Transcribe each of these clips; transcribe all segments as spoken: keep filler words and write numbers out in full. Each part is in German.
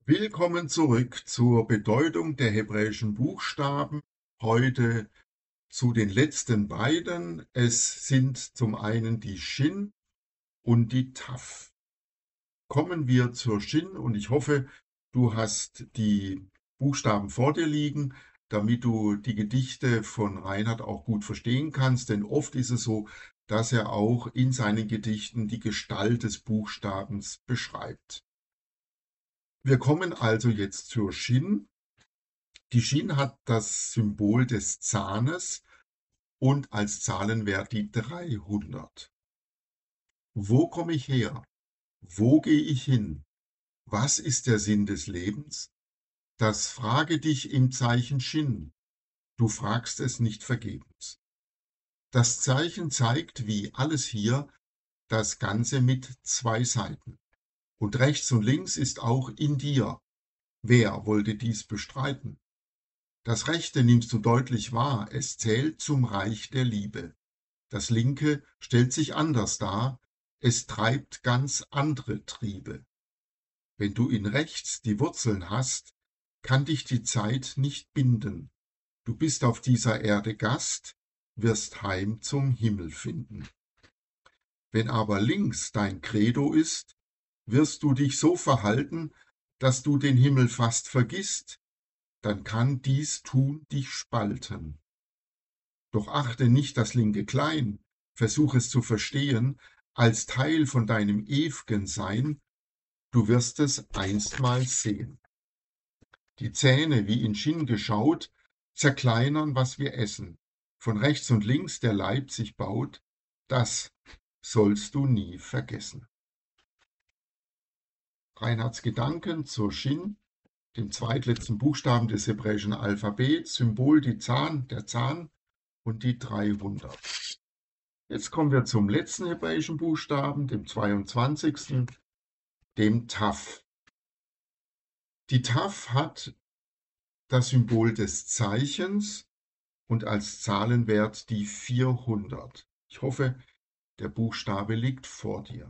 Willkommen zurück zur Bedeutung der hebräischen Buchstaben. Heute zu den letzten beiden. Es sind zum einen die Shin und die Taf. Kommen wir zur Shin und ich hoffe, du hast die Buchstaben vor dir liegen, damit du die Gedichte von Reinhard auch gut verstehen kannst, denn oft ist es so, dass er auch in seinen Gedichten die Gestalt des Buchstabens beschreibt. Wir kommen also jetzt zur Shin. Die Shin hat das Symbol des Zahnes und als Zahlenwert die dreihundert. Wo komme ich her? Wo gehe ich hin? Was ist der Sinn des Lebens? Das frage dich im Zeichen Shin. Du fragst es nicht vergebens. Das Zeichen zeigt, wie alles hier, das Ganze mit zwei Seiten. Und rechts und links ist auch in dir. Wer wollte dies bestreiten? Das Rechte nimmst du deutlich wahr, es zählt zum Reich der Liebe. Das Linke stellt sich anders dar, es treibt ganz andere Triebe. Wenn du in rechts die Wurzeln hast, kann dich die Zeit nicht binden. Du bist auf dieser Erde Gast, wirst heim zum Himmel finden. Wenn aber links dein Credo ist, wirst du dich so verhalten, dass du den Himmel fast vergisst, dann kann dies Tun dich spalten. Doch achte nicht das linke Klein, versuch es zu verstehen, als Teil von deinem ew'gen Sein, du wirst es einstmals sehen. Die Zähne, wie in Shin geschaut, zerkleinern, was wir essen. Von rechts und links der Leib sich baut, das sollst du nie vergessen. Reinhards Gedanken zur Shin, dem zweitletzten Buchstaben des hebräischen Alphabets, Symbol die Zahn, der Zahn und die dreihundert. Jetzt kommen wir zum letzten hebräischen Buchstaben, dem zweiundzwanzigsten, dem Taf. Die Taf hat das Symbol des Zeichens und als Zahlenwert die vierhundert. Ich hoffe, der Buchstabe liegt vor dir.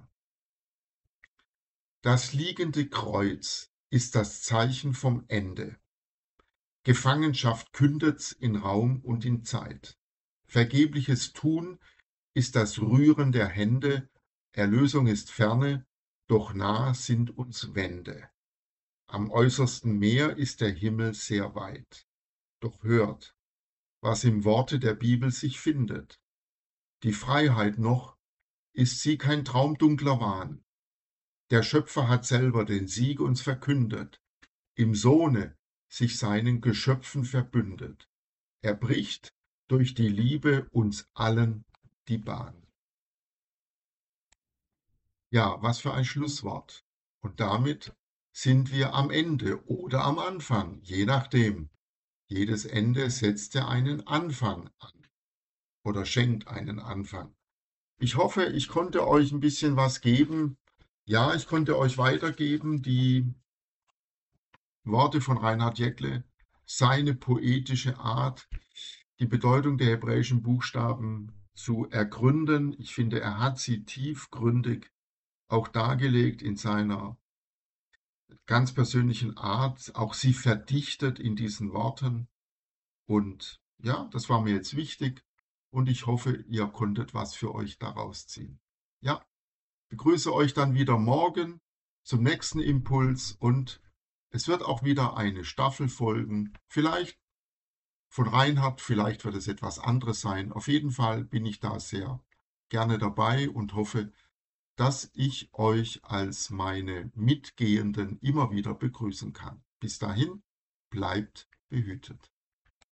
Das liegende Kreuz ist das Zeichen vom Ende. Gefangenschaft kündet's in Raum und in Zeit. Vergebliches Tun ist das Rühren der Hände, Erlösung ist ferne, doch nah sind uns Wände. Am äußersten Meer ist der Himmel sehr weit. Doch hört, was im Worte der Bibel sich findet. Die Freiheit noch, ist sie kein traumdunkler Wahn. Der Schöpfer hat selber den Sieg uns verkündet, im Sohne sich seinen Geschöpfen verbündet. Er bricht durch die Liebe uns allen die Bahn. Ja, was für ein Schlusswort. Und damit sind wir am Ende oder am Anfang, je nachdem. Jedes Ende setzt ja einen Anfang an oder schenkt einen Anfang. Ich hoffe, ich konnte euch ein bisschen was geben. Ja, ich konnte euch weitergeben die Worte von Reinhard Jäckle, seine poetische Art, die Bedeutung der hebräischen Buchstaben zu ergründen. Ich finde, er hat sie tiefgründig auch dargelegt in seiner ganz persönlichen Art, auch sie verdichtet in diesen Worten. Und ja, das war mir jetzt wichtig und ich hoffe, ihr konntet was für euch daraus ziehen. Ja, begrüße euch dann wieder morgen zum nächsten Impuls und es wird auch wieder eine Staffel folgen. Vielleicht von Reinhard, vielleicht wird es etwas anderes sein. Auf jeden Fall bin ich da sehr gerne dabei und hoffe, dass ich euch als meine Mitgehenden immer wieder begrüßen kann. Bis dahin, bleibt behütet.